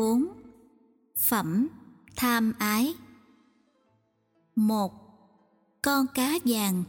4. Phẩm tham ái. 1. Con cá vàng.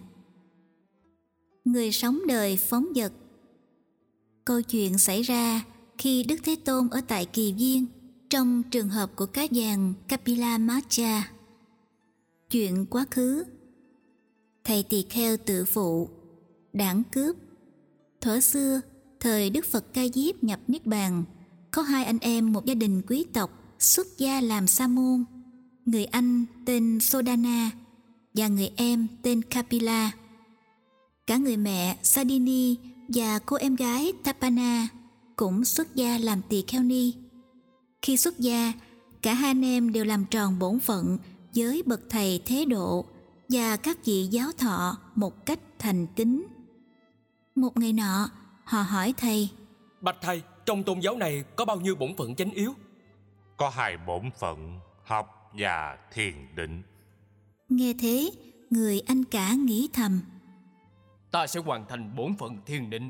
Người sống đời phóng dật. Câu chuyện xảy ra khi Đức Thế Tôn ở tại Kỳ Viên trong trường hợp của cá vàng Kapila Macha. Chuyện quá khứ. Thầy tỳ kheo tự phụ, đảng cướp. Thuở xưa, thời Đức Phật Ca Diếp nhập Niết Bàn, có hai anh em một gia đình quý tộc xuất gia làm sa môn. Người anh tên Sodana và người em tên Kapila. Cả người mẹ Sadini và cô em gái Tapana cũng xuất gia làm tỳ kheo ni. Khi xuất gia, cả hai anh em đều làm tròn bổn phận với bậc thầy thế độ và các vị giáo thọ một cách thành kính. Một ngày nọ, họ hỏi thầy: Bạch thầy, trong tôn giáo này có bao nhiêu bổn phận chánh yếu? Có 2 bổn phận, học và thiền định. Nghe thế, người anh cả nghĩ thầm: Ta sẽ hoàn thành bổn phận thiền định.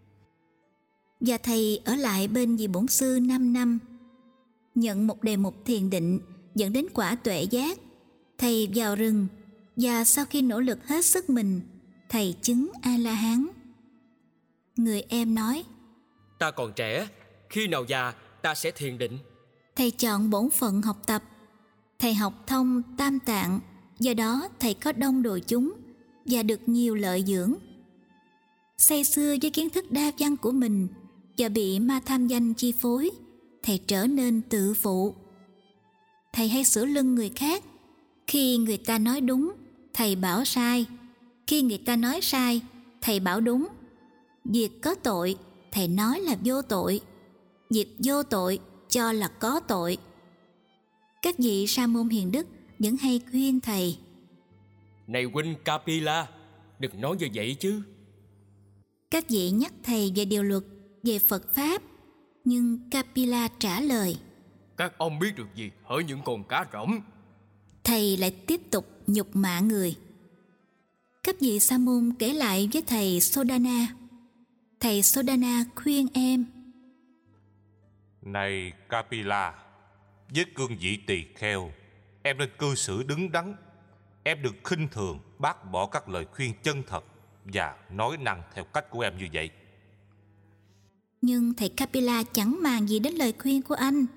Và thầy ở lại bên vị bổn sư 5 năm. Nhận một đề mục thiền định dẫn đến quả tuệ giác, thầy vào rừng, và sau khi nỗ lực hết sức mình, thầy chứng A-la-hán. Người em nói: Ta còn trẻ, khi nào già ta sẽ thiền định. Thầy chọn bổn phận học tập. Thầy học thông tam tạng, do đó thầy có đông đồ chúng và được nhiều lợi dưỡng. Say sưa với kiến thức đa văn của mình và bị ma tham danh chi phối, thầy trở nên tự phụ. Thầy hay sửa lưng người khác. Khi người ta nói đúng, thầy bảo sai. Khi người ta nói sai, thầy bảo đúng. Việc có tội, thầy nói là vô tội. Việc vô tội, cho là có tội. Các vị sa môn hiền đức vẫn hay khuyên thầy: Này huynh Kapila, đừng nói như vậy chứ. Các vị nhắc thầy về điều luật, về Phật Pháp. Nhưng Kapila trả lời: Các ông biết được gì hỡi những con cá rỗng. Thầy lại tiếp tục nhục mạ người. Các vị sa môn kể lại với thầy Sodana. Thầy Sodana khuyên em: Này Kapila, với cương vị tỳ kheo, em nên cư xử đứng đắn. Em đừng khinh thường, bác bỏ các lời khuyên chân thật và nói năng theo cách của em như vậy. Nhưng thầy Kapila chẳng màng gì đến lời khuyên của anh.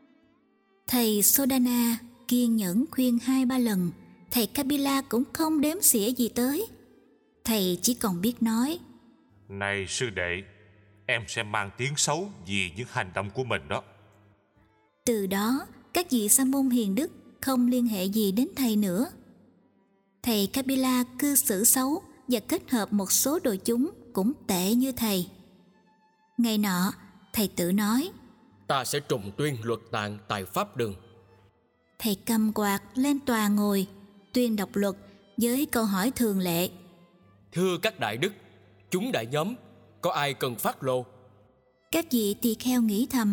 Thầy Sodana kiên nhẫn khuyên 2-3 lần, thầy Kapila cũng không đếm xỉa gì tới. Thầy chỉ còn biết nói: Này sư đệ, em sẽ mang tiếng xấu vì những hành động của mình đó. Từ đó, các vị sa môn hiền đức không liên hệ gì đến thầy nữa. Thầy Kapila cư xử xấu và kết hợp một số đồ chúng cũng tệ như thầy. Ngày nọ, thầy tự nói: Ta sẽ trùng tuyên luật tạng tại Pháp Đường. Thầy cầm quạt lên tòa ngồi, tuyên đọc luật với câu hỏi thường lệ: Thưa các đại đức, chúng đại nhóm, có ai cần phát lô? Các vị tỳ kheo nghĩ thầm: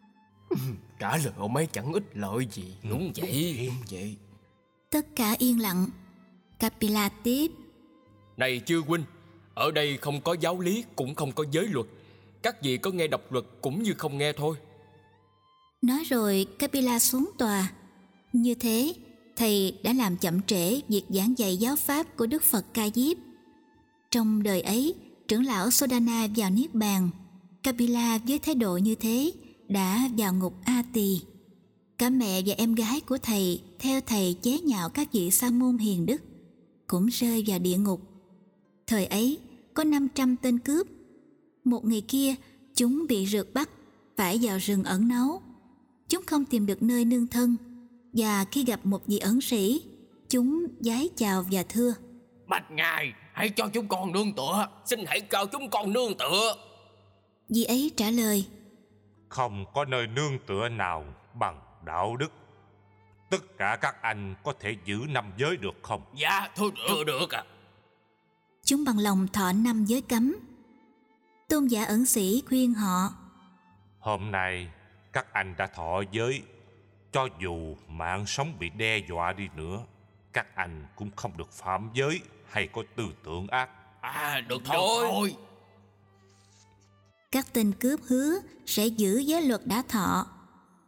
Trả lời ông ấy chẳng ích lợi gì. Đúng vậy. Đúng vậy. Tất cả yên lặng. Kapila tiếp: Này chư huynh, ở đây không có giáo lý cũng không có giới luật. Các vị có nghe đọc luật cũng như không nghe thôi. Nói rồi Kapila xuống tòa. Như thế, thầy đã làm chậm trễ việc giảng dạy giáo pháp của Đức Phật Ca Diếp. Trong đời ấy, trưởng lão Sodana vào Niết Bàn. Kapila với thái độ như thế đã vào ngục A Tỳ. Cả mẹ và em gái của thầy theo thầy chế nhạo các vị sa môn hiền đức cũng rơi vào địa ngục. Thời ấy có 500 tên cướp. Một ngày kia, chúng bị rượt bắt, phải vào rừng ẩn náu. Chúng không tìm được nơi nương thân, và khi gặp một vị ẩn sĩ, chúng vái chào và thưa: Bạch ngài, hãy cho chúng con nương tựa. Xin hãy cho chúng con nương tựa. Vị ấy trả lời: Không có nơi nương tựa nào bằng đạo đức. Tất cả các anh có thể giữ 5 giới được không? Dạ, thưa được ạ. Chúng bằng lòng thọ 5 giới cấm. Tôn giả ẩn sĩ khuyên họ: Hôm nay các anh đã thọ giới, cho dù mạng sống bị đe dọa đi nữa, các anh cũng không được phạm giới hay có tư tưởng ác. Được thôi. Các tên cướp hứa sẽ giữ giới luật đã thọ.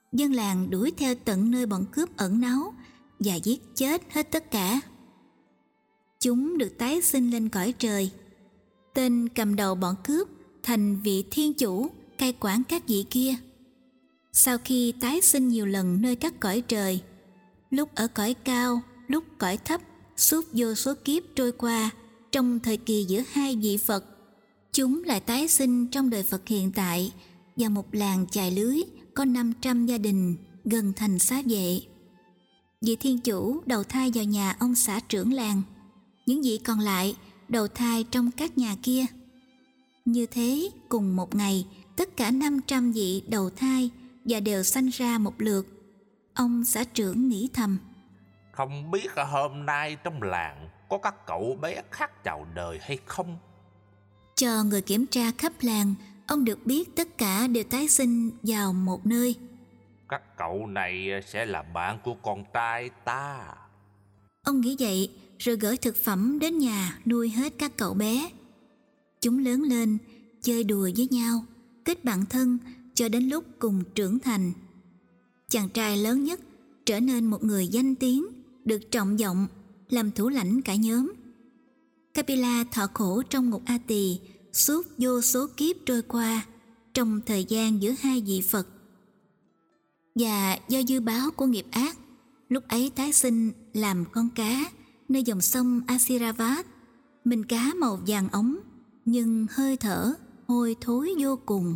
Dân làng đuổi theo tận nơi bọn cướp ẩn náu và giết chết hết tất cả. Chúng được tái sinh lên cõi trời. Tên cầm đầu bọn cướp thành vị thiên chủ cai quản các vị kia. Sau khi tái sinh nhiều lần nơi các cõi trời, lúc ở cõi cao, lúc cõi thấp, suốt vô số kiếp trôi qua, trong thời kỳ giữa hai vị Phật, chúng lại tái sinh trong đời Phật hiện tại và một làng chài lưới có 500 gia đình gần thành Xá Vệ. Vị thiên chủ đầu thai vào nhà ông xã trưởng làng, những vị còn lại đầu thai trong các nhà kia. Như thế, cùng một ngày, tất cả 500 vị đầu thai và đều sanh ra một lượt. Ông xã trưởng nghĩ thầm: Không biết hôm nay trong làng có các cậu bé khác chào đời hay không? Cho người kiểm tra khắp làng, ông được biết tất cả đều tái sinh vào một nơi. Các cậu này sẽ là bạn của con trai ta. Ông nghĩ vậy rồi gửi thực phẩm đến nhà nuôi hết các cậu bé. Chúng lớn lên, chơi đùa với nhau, kết bạn thân cho đến lúc cùng trưởng thành. Chàng trai lớn nhất trở nên một người danh tiếng, được trọng vọng, làm thủ lãnh cả nhóm. Kapila thọ khổ trong ngục A Tỳ suốt vô số kiếp trôi qua, trong thời gian giữa hai vị Phật. Và do dư báo của nghiệp ác, lúc ấy tái sinh làm con cá nơi dòng sông Asiravat. Mình cá màu vàng ống, nhưng hơi thở hôi thối vô cùng.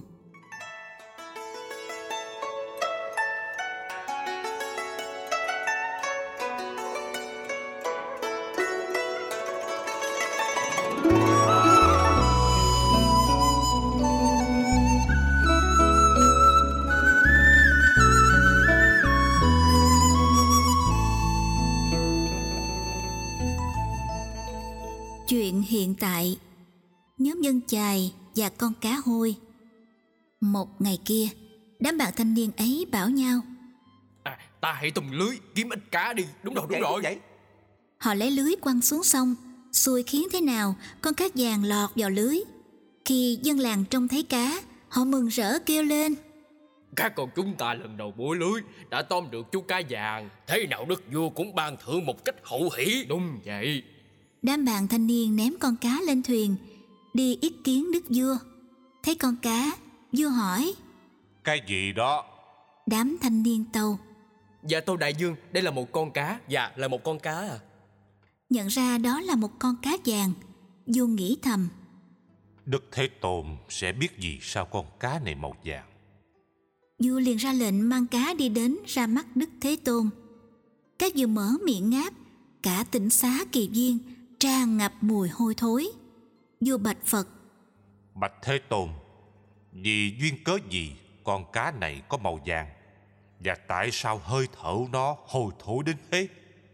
Chuyện hiện tại. Nhóm dân chài và con cá hôi. Một ngày kia, đám bạn thanh niên ấy bảo nhau: Ta hãy tung lưới kiếm ít cá đi. Đúng rồi. Vậy. Họ lấy lưới quăng xuống sông. Xui khiến thế nào, con cá vàng lọt vào lưới. Khi dân làng trông thấy cá, họ mừng rỡ kêu lên: Các con chúng ta lần đầu bủa lưới đã tóm được chú cá vàng. Thế nào đức vua cũng ban thưởng một cách hậu hỷ. Đúng vậy. Đám bạn thanh niên ném con cá lên thuyền, đi yết kiến đức vua. Thấy con cá, vua hỏi: Cái gì đó? Đám thanh niên tâu: Dạ tâu đại vương, đây là một con cá. Dạ là một con cá à. Nhận ra đó là một con cá vàng, vua nghĩ thầm: Đức Thế Tôn sẽ biết gì sao con cá này màu vàng. Vua liền ra lệnh mang cá đi đến ra mắt Đức Thế Tôn. Các vừa mở miệng ngáp, cả tỉnh xá Kỳ Viên tràn ngập mùi hôi thối. Vua bạch Phật: Bạch Thế Tôn, vì duyên cớ gì con cá này có màu vàng, và tại sao hơi thở nó hôi thối đến thế?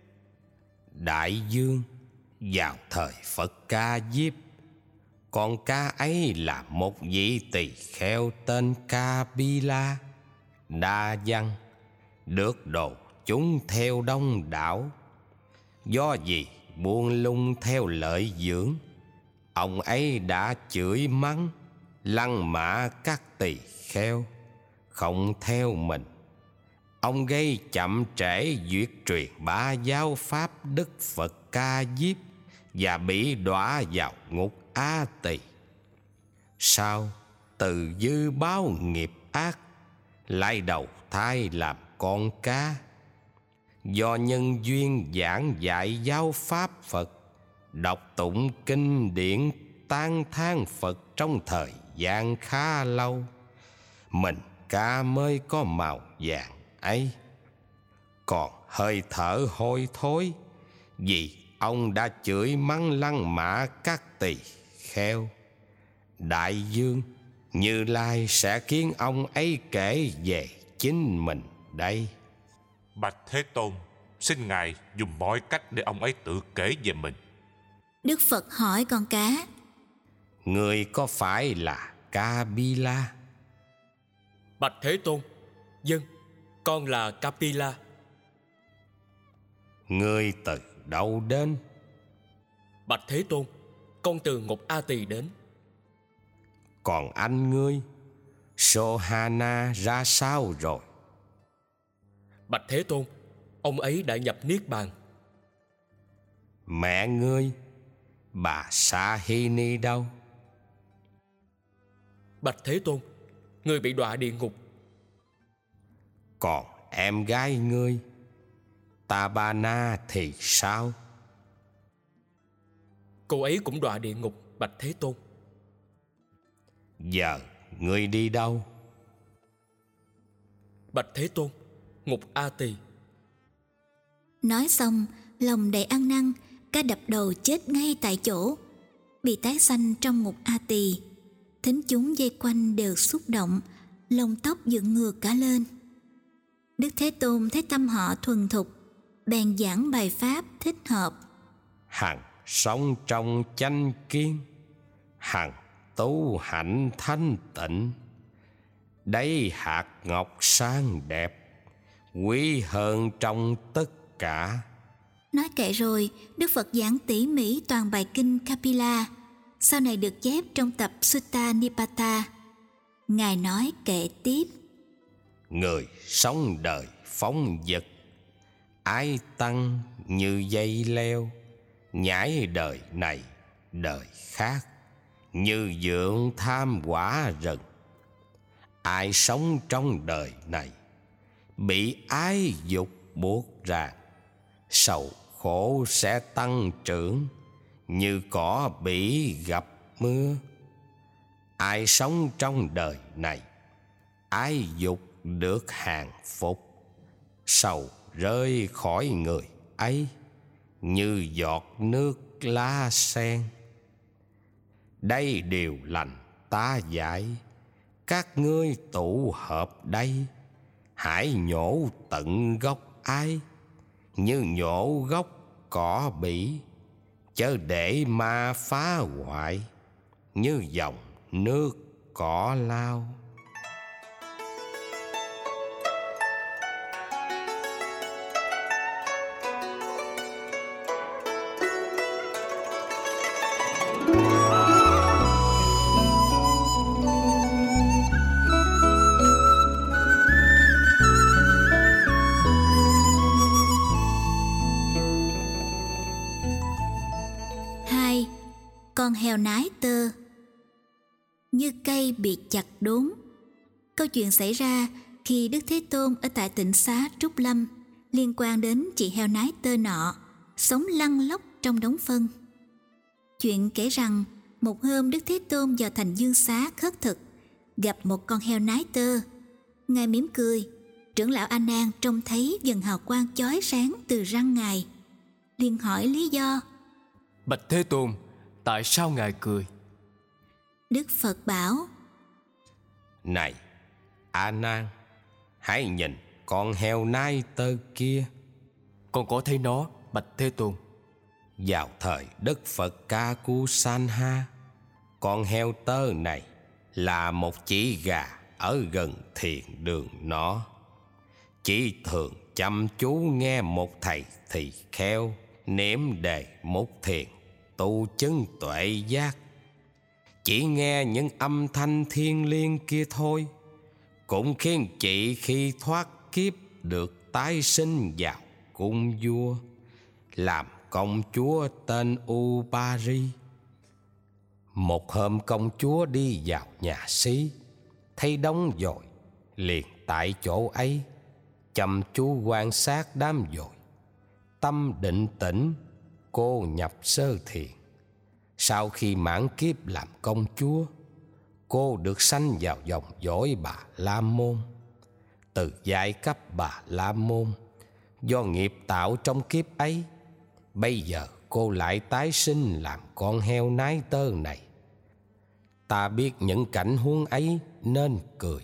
Đại vương, vào thời Phật Ca Diếp, con cá ấy là một vị tỳ kheo tên Kapila, đa văn, được đồ chúng theo đông đảo. Do vì buông lung theo lợi dưỡng, ông ấy đã chửi mắng, lăng mạ các tỳ kheo, không theo mình. Ông gây chậm trễ việc truyền bá giáo pháp Đức Phật Ca Diếp và bị đọa vào ngục A Tỳ. Sau từ dư báo nghiệp ác, lại đầu thai làm con cá. Do nhân duyên giảng dạy giáo pháp Phật, đọc tụng kinh điển tán thán Phật trong thời gian khá lâu, mình cá mới có màu vàng ấy. Còn hơi thở hôi thối, vì ông đã chửi mắng lăng mạ các tỳ kheo. Đại vương, Như Lai sẽ khiến ông ấy kể về chính mình đây. Bạch Thế Tôn, xin Ngài dùng mọi cách để ông ấy tự kể về mình. Đức Phật hỏi con cá: Người có phải là Kapila? Bạch Thế Tôn, dân, con là Kapila. Người từ đâu đến? Bạch Thế Tôn, con từ ngục A Tỳ đến. Còn anh ngươi, Sohana ra sao rồi? Bạch Thế Tôn, ông ấy đã nhập niết bàn. Mẹ ngươi, bà Sahini đâu? Bạch Thế Tôn, người bị đọa địa ngục. Còn em gái ngươi, Tabana thì sao? Cô ấy cũng đọa địa ngục, Bạch Thế Tôn. Giờ ngươi đi đâu? Bạch Thế Tôn, ngục A Tỳ. Nói xong, lòng đầy ăn năn, ca đập đầu chết ngay tại chỗ, bị tái sanh trong ngục A Tỳ. Thính chúng vây quanh đều xúc động, lông tóc dựng ngược cả lên. Đức Thế Tôn thấy tâm họ thuần thục, bèn giảng bài pháp thích hợp. Hằng sống trong chánh kiến, hằng tu hạnh thanh tịnh. Đây hạt ngọc sáng đẹp, quý hơn trong tất cả. Nói kệ rồi, Đức Phật giảng tỉ mỉ toàn bài kinh Kapila, sau này được chép trong tập Sutta Nipata. Ngài nói kệ tiếp: Người sống đời phóng dật, ái tăng như dây leo, nhảy đời này đời khác, như dưỡng tham quả rừng. Ai sống trong đời này bị ái dục buộc ràng, sầu khổ sẽ tăng trưởng như cỏ bị gặp mưa. Ai sống trong đời này ái dục được hàng phục, sầu rơi khỏi người ấy như giọt nước lá sen. Đây điều lành ta dạy, các ngươi tụ hợp đây, hãy nhổ tận gốc ái, như nhổ gốc cỏ bỉ, chớ để ma phá hoại, như dòng nước cỏ lao. Con heo nái tơ. Như cây bị chặt đốn. Câu chuyện xảy ra khi Đức Thế Tôn ở tại tịnh xá Trúc Lâm, liên quan đến chị heo nái tơ nọ sống lăn lóc trong đống phân. Chuyện kể rằng một hôm Đức Thế Tôn vào thành Dương Xá khất thực, gặp một con heo nái tơ. Ngài mỉm cười. Trưởng lão A Nan trông thấy dần hào quang chói sáng từ răng Ngài, liền hỏi lý do. Bạch Thế Tôn, tại sao Ngài cười? Đức Phật bảo: Này A Nan, hãy nhìn con heo nái tơ kia. Con có thấy nó, Bạch Thế Tôn. Vào thời Đức Phật Ca Cu San Ha, con heo tơ này là một chỉ gà ở gần thiền đường nó. Chỉ thường chăm chú nghe một thầy tỳ kheo niệm đề mục thiền tu chứng tuệ giác. Chỉ nghe những âm thanh thiêng liêng kia thôi cũng khiến chị khi thoát kiếp được tái sinh vào cung vua, làm công chúa tên Upari. Một hôm công chúa đi vào nhà xí, thấy đống dồi, liền tại chỗ ấy chăm chú quan sát đám dồi. Tâm định tĩnh, cô nhập sơ thiền. Sau khi mãn kiếp làm công chúa, cô được sanh vào dòng dõi Bà La Môn. Từ giai cấp Bà La Môn, do nghiệp tạo trong kiếp ấy, bây giờ cô lại tái sinh làm con heo nái tơ này. Ta biết những cảnh huống ấy nên cười.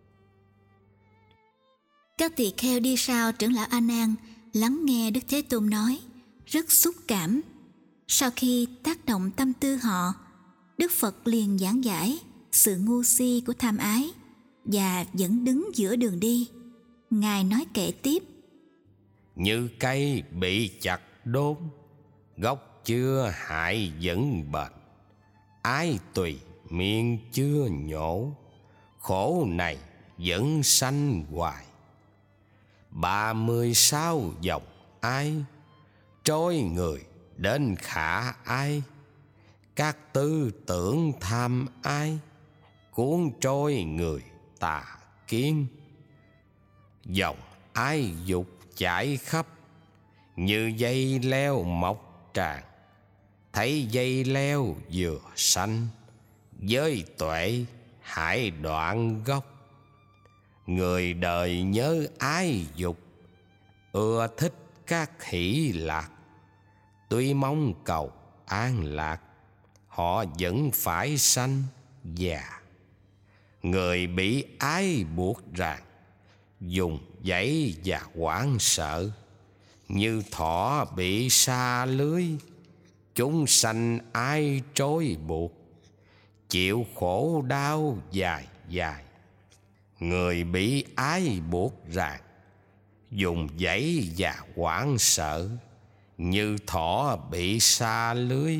Các tỳ kheo đi sau trưởng lão A Nan lắng nghe Đức Thế Tôn nói, rất xúc cảm. Sau khi tác động tâm tư họ, Đức Phật liền giảng giải sự ngu si của tham ái và vẫn đứng giữa đường đi. Ngài nói kệ tiếp: Như cây bị chặt đốn, gốc chưa hại vẫn bền. Ái tùy miệng chưa nhổ, khổ này vẫn sanh hoài. 36 dòng ai trôi người đến khả ai, các tư tưởng tham ai cuốn trôi người tà kiến. Dòng ái dục chảy khắp như dây leo mọc tràn, thấy dây leo vừa xanh với tuệ hãy đoạn gốc. Người đời nhớ ái dục, ưa thích các hỷ lạc, tuy mong cầu an lạc, họ vẫn phải sanh già. Người bị ái buộc ràng, dùng dãy và hoảng sợ, như thỏ bị sa lưới, chúng sanh ai trói buộc, chịu khổ đau dài dài. Người bị ái buộc ràng, dùng dãy và hoảng sợ, như thỏ bị sa lưới,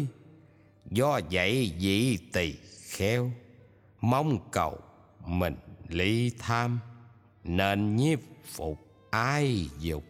do vậy vị tỳ kheo mong cầu mình ly tham, nên nhiếp phục ái dục.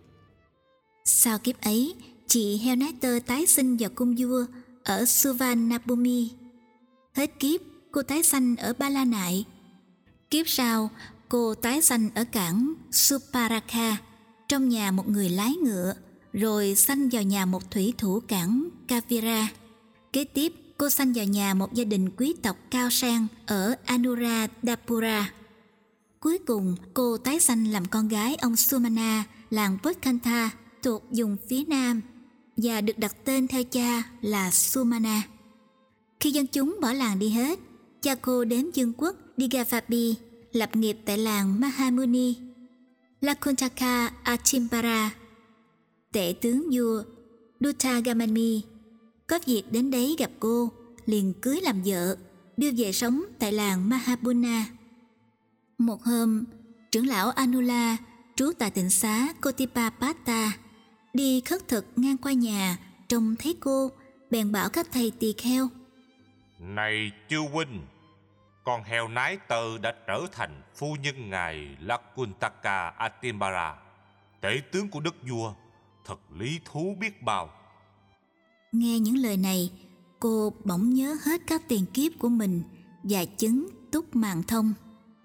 Sau kiếp ấy, chị heo nái tơ tái sinh vào cung vua ở Suvarnabhumi. Hết kiếp, cô tái sanh ở Ba La Nại. Kiếp sau, cô tái sanh ở cảng Suparaka trong nhà một người lái ngựa, rồi sanh vào nhà một thủy thủ cảng Kavira. Kế tiếp, cô sanh vào nhà một gia đình quý tộc cao sang ở Anuradhapura. Cuối cùng, cô tái sanh làm con gái ông Sumana, làng Bodhkantha thuộc vùng phía nam, và được đặt tên theo cha là Sumana. Khi dân chúng bỏ làng đi hết, cha cô đến vương quốc Digavapi, lập nghiệp tại làng Mahamuni. Lakuntaka Achimbara, tể tướng vua Duttagamani, có việc đến đấy gặp cô, liền cưới làm vợ, đưa về sống tại làng Mahabuna. Một hôm, trưởng lão Anula trú tại tịnh xá Kotipapata đi khất thực ngang qua nhà, trông thấy cô, bèn bảo các thầy tỳ kheo: Này chư huynh, con heo nái tơ đã trở thành phu nhân ngài Lakuntaka Atimbara, tể tướng của đức vua, thật lý thú biết bao. Nghe những lời này, cô bỗng nhớ hết các tiền kiếp của mình và chứng túc mạng thông.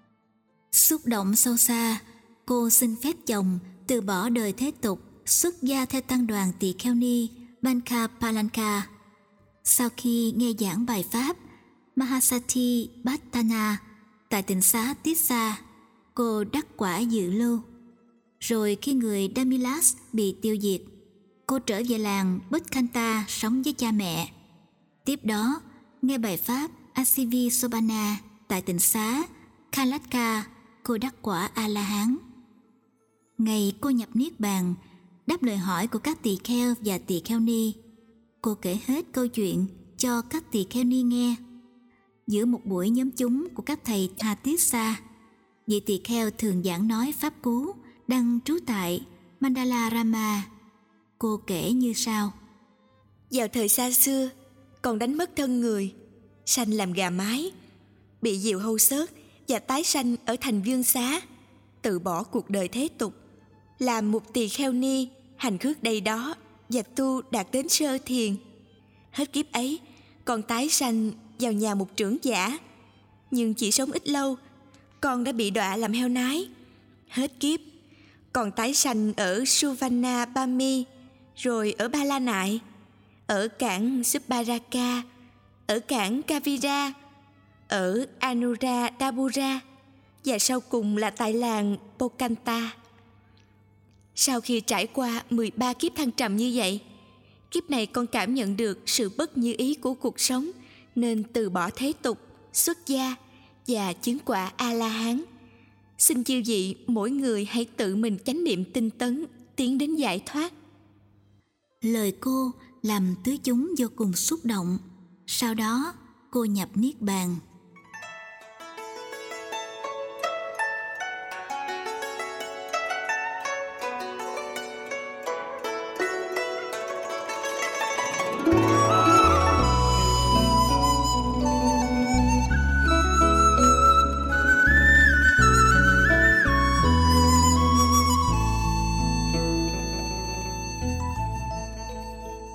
Xúc động sâu xa, cô xin phép chồng từ bỏ đời thế tục, xuất gia theo tăng đoàn tỳ kheo ni Banka Palanka. Sau khi nghe giảng bài pháp Mahasati Bhattana tại tịnh xá Tissa, cô đắc quả dự lưu. Rồi khi người Damilas bị tiêu diệt, cô trở về làng Bodhkantha sống với cha mẹ. Tiếp đó, nghe bài pháp Asivi Sobana tại tịnh xá Kalatka, cô đắc quả A-la-hán. Ngày cô nhập niết bàn, đáp lời hỏi của các tỳ kheo và tỳ kheo ni, cô kể hết câu chuyện cho các tỳ kheo ni nghe. Giữa một buổi nhóm chúng của các thầy Hatissa, vị tỳ kheo thường giảng nói pháp cú đang trú tại Mandalarama. Cô kể như sau: Vào thời xa xưa, còn đánh mất thân người, sanh làm gà mái, bị diều hâu xớt và tái sanh ở thành vương xá, từ bỏ cuộc đời thế tục, làm một tỳ kheo ni, hành khước đây đó và tu đạt đến sơ thiền. Hết kiếp ấy, còn tái sanh vào nhà một trưởng giả, nhưng chỉ sống ít lâu, con đã bị đọa làm heo nái. Hết kiếp, còn tái sanh ở Suvarnabhumi, rồi ở Ba La Nại, ở cảng Suparaka, ở cảng Kavira, ở Anuradhapura, và sau cùng là tại làng Bodhkantha. Sau khi trải qua 13 kiếp thăng trầm như vậy, kiếp này con cảm nhận được sự bất như ý của cuộc sống, nên từ bỏ thế tục, xuất gia và chứng quả A-la-hán. Xin chư vị mỗi người hãy tự mình chánh niệm tinh tấn, tiến đến giải thoát. Lời cô làm tứ chúng vô cùng xúc động. Sau đó, cô nhập niết bàn.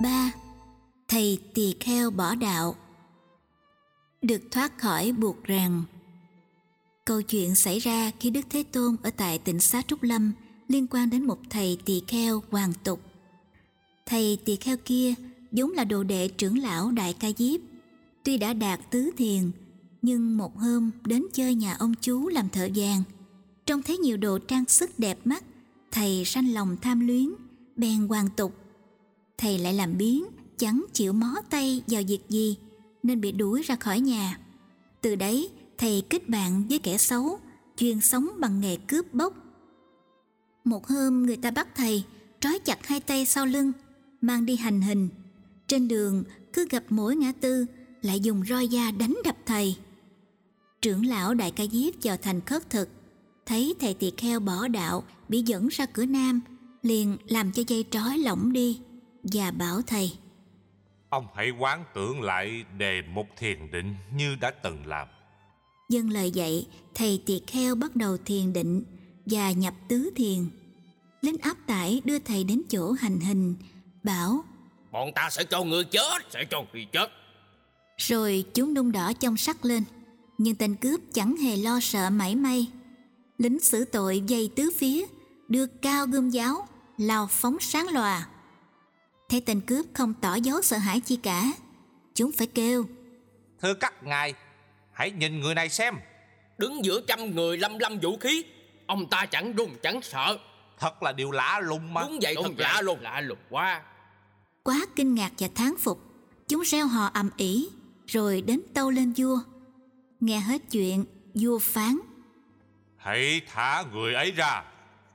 3. Thầy tỳ kheo bỏ đạo. Được thoát khỏi buộc ràng. Câu chuyện xảy ra khi Đức Thế Tôn ở tại Tịnh Xá Trúc Lâm liên quan đến một thầy tỳ kheo hoàn tục. Thầy tỳ kheo kia vốn là đồ đệ trưởng lão Đại Ca Diếp. Tuy đã đạt tứ thiền, nhưng một hôm đến chơi nhà ông chú làm thợ vàng. Trông thấy nhiều đồ trang sức đẹp mắt, thầy sanh lòng tham luyến, bèn hoàn tục. Thầy lại làm biếng, chẳng chịu mó tay vào việc gì, nên bị đuổi ra khỏi nhà. Từ đấy, thầy kết bạn với kẻ xấu, chuyên sống bằng nghề cướp bóc. Một hôm người ta bắt thầy, trói chặt hai tay sau lưng, mang đi hành hình. Trên đường, cứ gặp mỗi ngã tư, lại dùng roi da đánh đập thầy. Trưởng lão Đại Ca Diếp vào thành khất thực, thấy thầy tỳ kheo bỏ đạo, bị dẫn ra cửa Nam, liền làm cho dây trói lỏng đi và bảo thầy: Ông hãy quán tưởng lại đề mục thiền định như đã từng làm. Dâng lời dạy, thầy tỳ kheo bắt đầu thiền định và nhập tứ thiền. Lính áp tải đưa thầy đến chỗ hành hình, bảo: Bọn ta sẽ cho người chết. Rồi chúng đung đỏ chông sắt lên. Nhưng tên cướp chẳng hề lo sợ mảy may. Lính xử tội vây tứ phía, đưa cao gươm giáo, lao phóng sáng lòa. Thấy tên cướp không tỏ dấu sợ hãi chi cả, chúng phải kêu: Thưa các ngài, hãy nhìn người này xem. Đứng giữa trăm người lăm lăm vũ khí, ông ta chẳng run chẳng sợ. Thật là điều lạ lùng mà. Đúng vậy, thật lạ lùng quá. Quá kinh ngạc và thán phục, chúng reo hò ầm ĩ, rồi đến tâu lên vua. Nghe hết chuyện, vua phán: Hãy thả người ấy ra.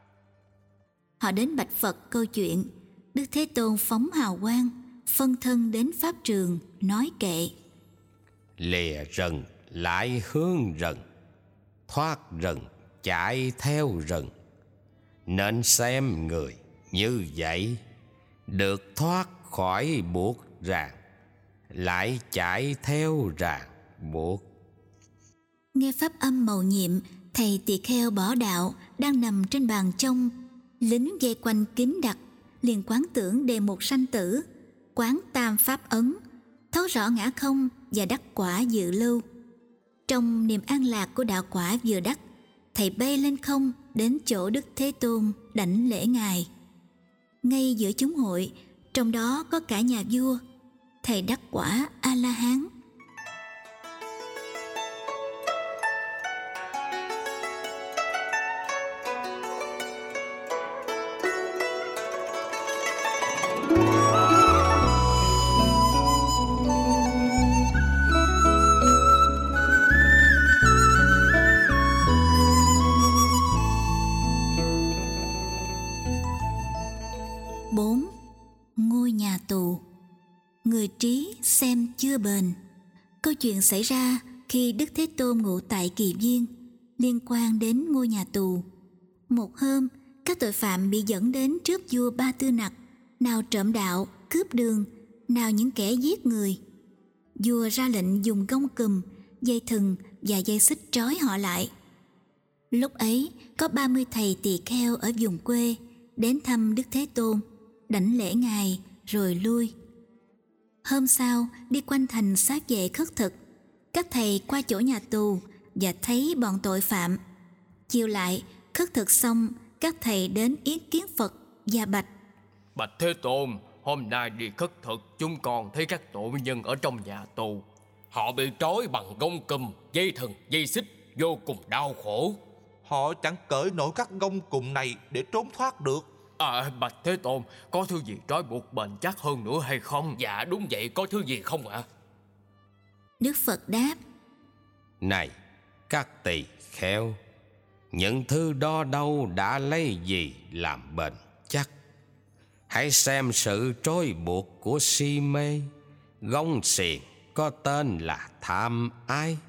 Họ đến bạch Phật câu chuyện. Đức Thế Tôn phóng hào quang, phân thân đến pháp trường, nói kệ: Lìa rừng lại hướng rừng, thoát rừng chạy theo rừng. Nên xem người như vậy, được thoát khỏi buộc ràng, lại chạy theo ràng buộc. Nghe pháp âm mầu nhiệm, thầy tỳ kheo bỏ đạo đang nằm trên bàn trông. Lính dây quanh kín đặt, liền quán tưởng đề mục sanh tử, quán tam pháp ấn, thấu rõ ngã không và đắc quả dự lưu. Trong niềm an lạc của đạo quả vừa đắc, thầy bay lên không đến chỗ Đức Thế Tôn đảnh lễ ngài. Ngay giữa chúng hội, trong đó có cả nhà vua, thầy đắc quả A La Hán. Ngôi nhà tù. Người trí xem chưa bền. Câu chuyện xảy ra khi Đức Thế Tôn ngụ tại Kỳ Viên, liên quan đến ngôi nhà tù. Một hôm, các tội phạm bị dẫn đến trước vua Ba Tư Nặc, nào trộm đạo, cướp đường, nào những kẻ giết người. Vua ra lệnh dùng gông cùm, dây thừng và dây xích trói họ lại. Lúc ấy, có 30 thầy tỳ kheo ở vùng quê đến thăm Đức Thế Tôn, đảnh lễ ngài rồi lui. Hôm sau, đi quanh thành xá vệ khất thực, các thầy qua chỗ nhà tù và thấy bọn tội phạm. Chiều lại, khất thực xong, các thầy đến yết kiến Phật và bạch: Bạch Thế Tôn, hôm nay đi khất thực, chúng còn thấy các tội nhân ở trong nhà tù. Họ bị trói bằng gông cùm, dây thừng, dây xích, vô cùng đau khổ. Họ chẳng cởi nổi các gông cùm này để trốn thoát được. Bạch Thế Tôn, có thứ gì trói buộc bền chắc hơn nữa hay không? Dạ đúng vậy, có thứ gì không ạ? Đức Phật đáp: Này các tỳ kheo, những thứ đó đâu đã lấy gì làm bền chắc? Hãy xem sự trói buộc của si mê. Gông xiềng có tên là tham ái.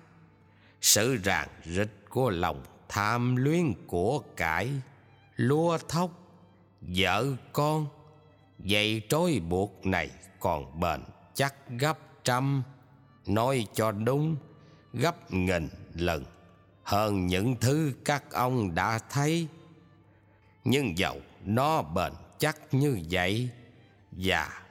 Sự ràng rịch của lòng tham luyến của cải, lúa thóc, vợ con. Dây trói buộc này còn bền chắc gấp trăm, nói cho đúng, gấp nghìn lần hơn những thứ các ông đã thấy. Nhưng dầu nó bền chắc như vậy và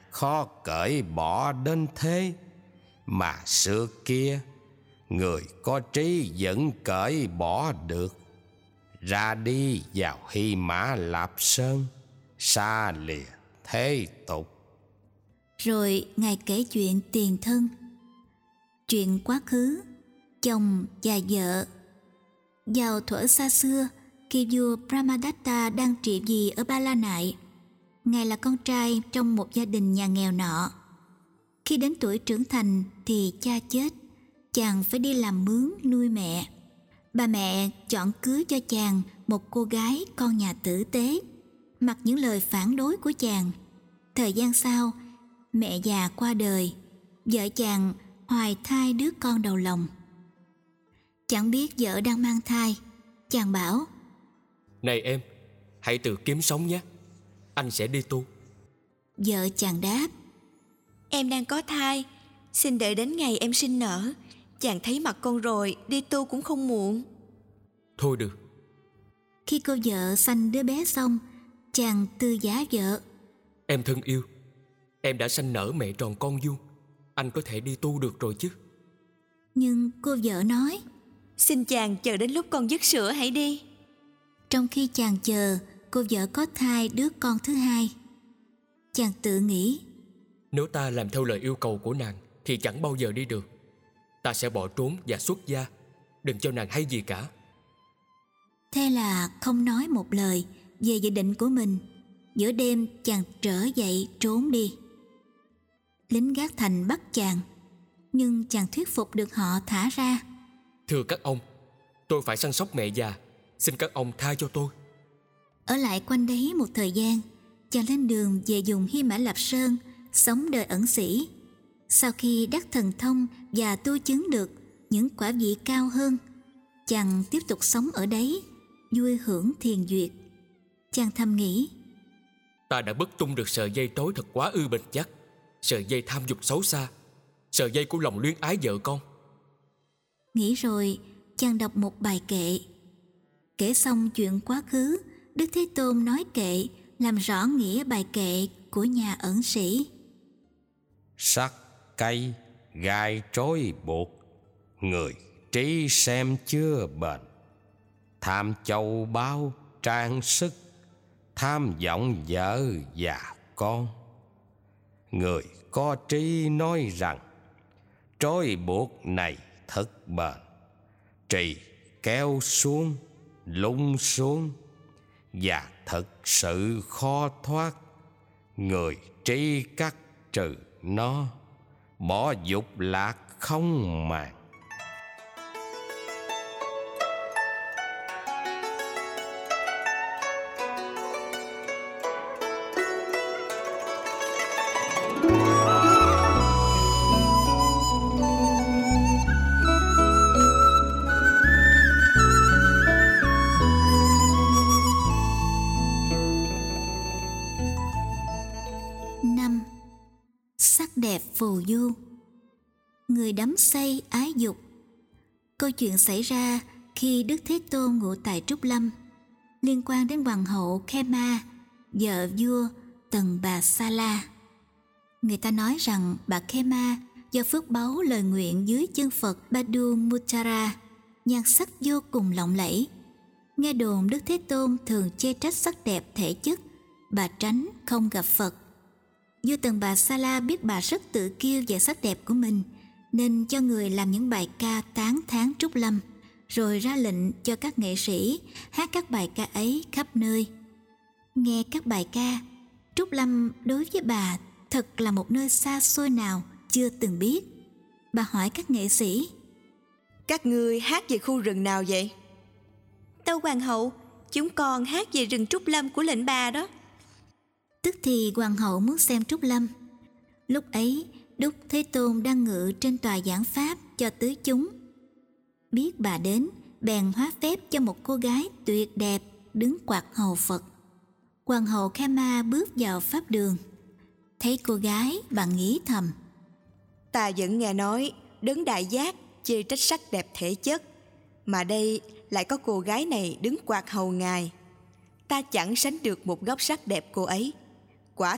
khó cởi bỏ đến thế. Mà xưa kia người có trí vẫn cởi bỏ được. Ra đi vào Hy Mã Lạp Sơn, xa lìa thế tục. Rồi Ngài kể chuyện tiền thân, chuyện quá khứ, chồng và vợ. Vào thuở xa xưa, khi vua Brahmadatta đang trị vì ở Ba La Nại, Ngài là con trai trong một gia đình nhà nghèo nọ. Khi đến tuổi trưởng thành thì cha chết, chàng phải đi làm mướn nuôi mẹ. Bà mẹ chọn cưới cho chàng một cô gái con nhà tử tế, mặc những lời phản đối của chàng. Thời gian sau, mẹ già qua đời, vợ chàng hoài thai đứa con đầu lòng. Chẳng biết vợ đang mang thai, chàng bảo: Này em, hãy tự kiếm sống nhé, anh sẽ đi tu. Vợ chàng đáp: Em đang có thai, xin đợi đến ngày em sinh nở. Chàng thấy mặt con rồi, đi tu cũng không muộn. Thôi được. Khi cô vợ sanh đứa bé xong, chàng tư giá vợ: Em thân yêu, em đã sanh nở mẹ tròn con vuông, anh có thể đi tu được rồi chứ. Nhưng cô vợ nói: Xin chàng chờ đến lúc con dứt sữa hãy đi. Trong khi chàng chờ, cô vợ có thai đứa con thứ hai. Chàng tự nghĩ: Nếu ta làm theo lời yêu cầu của nàng thì chẳng bao giờ đi được. Ta sẽ bỏ trốn và xuất gia, đừng cho nàng hay gì cả. Thế là không nói một lời về dự định của mình. Giữa đêm chàng trở dậy trốn đi. Lính gác thành bắt chàng, nhưng chàng thuyết phục được họ thả ra. Thưa các ông, tôi phải săn sóc mẹ già, xin các ông tha cho tôi. Ở lại quanh đấy một thời gian, chàng lên đường về vùng Hy Mã Lạp Sơn, sống đời ẩn sĩ. Sau khi đắc thần thông và tu chứng được những quả vị cao hơn, chàng tiếp tục sống ở đấy, vui hưởng thiền duyệt. Chàng thầm nghĩ: Ta đã bứt tung được sợi dây trói thật quá ư bền chắc, sợi dây tham dục xấu xa, sợi dây của lòng luyến ái vợ con. Nghĩ rồi, chàng đọc một bài kệ. Kể xong chuyện quá khứ, Đức Thế Tôn nói kệ làm rõ nghĩa bài kệ của nhà ẩn sĩ. Sắc cây gai trói buộc, người trí xem chưa bền. Tham châu báu trang sức, tham vọng vợ và con. Người có trí nói rằng trói buộc này thật bền. Trì kéo xuống, lung xuống, và thật sự khó thoát. Người trí cắt trừ nó, bỏ dục lạc không màng. Sắc đẹp phù du. Người đắm say ái dục. Câu chuyện xảy ra khi Đức Thế Tôn ngụ tại Trúc Lâm, liên quan đến hoàng hậu Khema, vợ vua Tần Bà Sa La. Người ta nói rằng bà Khema do phước báu lời nguyện dưới chân Phật Padumuttara, nhan sắc vô cùng lộng lẫy. Nghe đồn Đức Thế Tôn thường chê trách sắc đẹp thể chất, bà tránh không gặp Phật. Vua Tần Bà Sa La biết bà rất tự kiêu về sắc đẹp của mình, nên cho người làm những bài ca tán thán Trúc Lâm, rồi ra lệnh cho các nghệ sĩ hát các bài ca ấy khắp nơi. Nghe các bài ca, Trúc Lâm đối với bà thật là một nơi xa xôi nào chưa từng biết. Bà hỏi các nghệ sĩ: Các ngươi hát về khu rừng nào vậy? Tâu hoàng hậu, chúng con hát về rừng Trúc Lâm của lệnh bà đó. Tức thì hoàng hậu muốn xem Trúc Lâm. Lúc ấy Đức Thế Tôn đang ngự trên tòa giảng pháp cho tứ chúng. Biết bà đến, bèn hóa phép cho một cô gái tuyệt đẹp đứng quạt hầu Phật. Hoàng hậu Khema bước vào pháp đường. Thấy cô gái, bà nghĩ thầm: Ta vẫn nghe nói Đấng Đại Giác chê trách sắc đẹp thể chất, mà đây lại có cô gái này đứng quạt hầu ngài. Ta chẳng sánh được một góc sắc đẹp cô ấy. Quả thực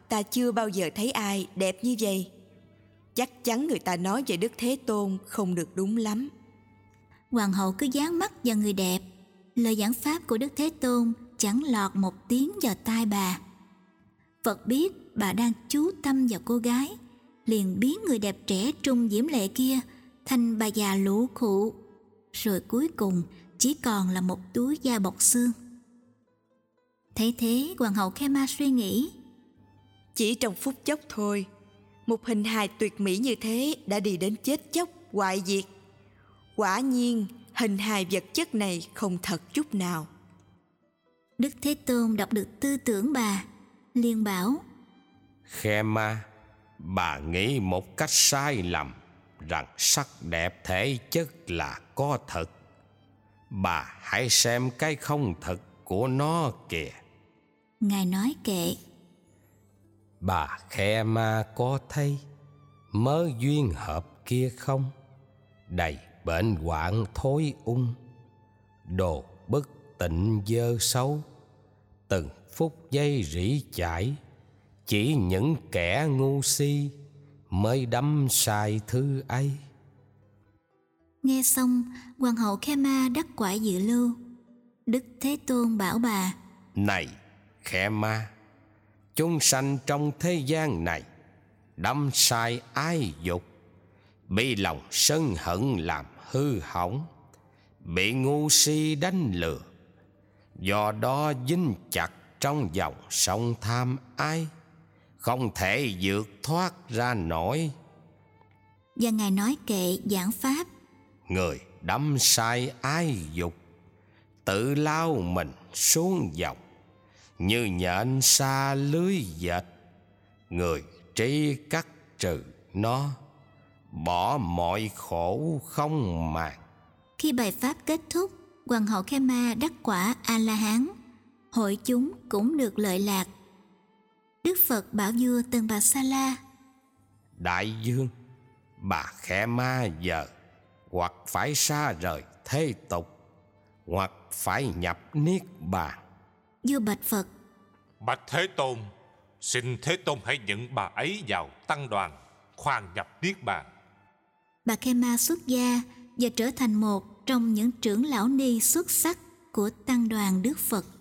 ta chưa bao giờ thấy ai đẹp như vậy. Chắc chắn người ta nói về Đức Thế Tôn không được đúng lắm. Hoàng hậu cứ dán mắt vào người đẹp. Lời giảng pháp của Đức Thế Tôn chẳng lọt một tiếng vào tai bà. Phật biết bà đang chú tâm vào cô gái, liền biến người đẹp trẻ trung diễm lệ kia thành bà già lũ khụ, rồi cuối cùng chỉ còn là một túi da bọc xương. Thấy thế, hoàng hậu Khema suy nghĩ, chỉ trong phút chốc thôi, một hình hài tuyệt mỹ như thế đã đi đến chết chóc, hoại diệt. Quả nhiên, hình hài vật chất này không thật chút nào. Đức Thế Tôn đọc được tư tưởng bà, liền bảo, Khema, bà nghĩ một cách sai lầm rằng sắc đẹp thể chất là có thật. Bà hãy xem cái không thật của nó kìa. Ngài nói kệ. Bà Khema có thấy mớ duyên hợp kia không? Đầy bệnh hoạn thối ung, đồ bất tịnh dơ xấu, từng phút giây rỉ chải. Chỉ những kẻ ngu si mới đắm sai thứ ấy. Nghe xong, hoàng hậu Khema đắc quả dự lưu. Đức Thế Tôn bảo bà, Này Khema, chúng sanh trong thế gian này đắm sai ái dục, bị lòng sân hận làm hư hỏng, bị ngu si đánh lừa, do đó dính chặt trong dòng sông tham ái, không thể vượt thoát ra nổi. và Ngài nói kệ giảng pháp. Người đắm sai ái dục, tự lao mình xuống dòng, như nhện xa lưới dệt. Người tri cắt trừ nó, bỏ mọi khổ không màng. Khi bài pháp kết thúc, hoàng hậu Khema đắc quả A-la-hán. Hội chúng cũng được lợi lạc. Đức Phật bảo vua Tân Bà Sa La, Đại vương, bà Khema giờ hoặc phải xa rời thế tục, hoặc phải nhập niết bàn. vua bạch Phật, Bạch Thế Tôn, xin Thế Tôn hãy nhận bà ấy vào tăng đoàn, khoan nhập niết bàn. bà Khema xuất gia và trở thành một trong những trưởng lão ni xuất sắc của tăng đoàn Đức Phật.